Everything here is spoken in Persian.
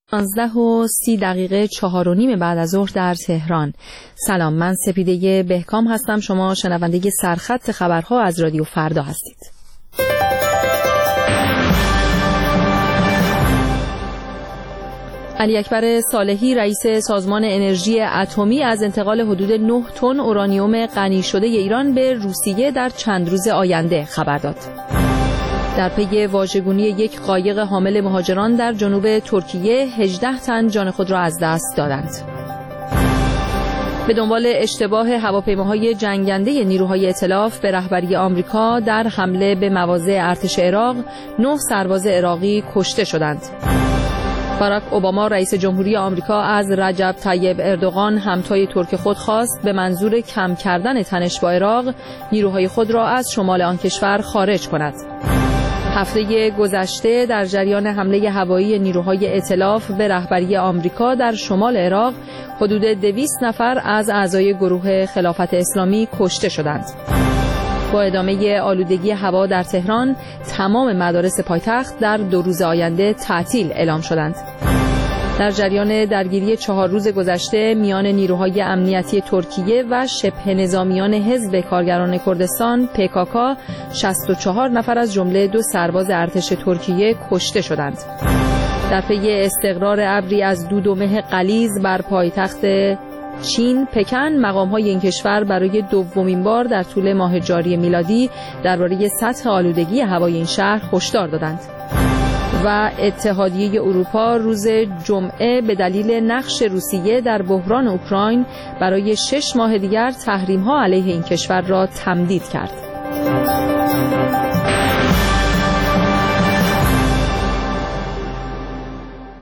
11:30 4:30 بعد از ظهر در تهران. سلام، من سپیده بهکام هستم. شما شنونده سرخط خبرها از رادیو فردا هستید. علی اکبر صالحی رئیس سازمان انرژی اتمی از انتقال حدود 9 تن اورانیوم غنی شده ایران به روسیه در چند روز آینده خبر داد. در پی واژگونی یک قایق حامل مهاجران در جنوب ترکیه 18 تن جان خود را از دست دادند. به دنبال اشتباه هواپیماهای جنگنده نیروهای ائتلاف به رهبری آمریکا در حمله به مواضع ارتش عراق 9 سرباز عراقی کشته شدند. باراک اوباما رئیس جمهوری آمریکا از رجب طیب اردوغان همتای ترک خود خواست به منظور کم کردن تنش با عراق نیروهای خود را از شمال آن کشور خارج کند. هفته گذشته در جریان حمله هوایی نیروهای ائتلاف به رهبری آمریکا در شمال عراق حدود 200 نفر از اعضای گروه خلافت اسلامی کشته شدند. با ادامه آلودگی هوا در تهران تمام مدارس پایتخت در 2 روز آینده تعطیل اعلام شدند. در جریان درگیری 4 روز گذشته میان نیروهای امنیتی ترکیه و شبه نظامیان حزب کارگران کردستان PKK 64 نفر از جمله 2 سرباز ارتش ترکیه کشته شدند. در پی استقرار ابری از دود و مه غلیظ بر پایتخت چین پکن، مقام‌های این کشور برای دومین بار در طول ماه جاری میلادی درباره سطح آلودگی هوای این شهر هشدار دادند. و اتحادیه اروپا روز جمعه به دلیل نقش روسیه در بحران اوکراین برای 6 ماه دیگر تحریم‌ها علیه این کشور را تمدید کرد.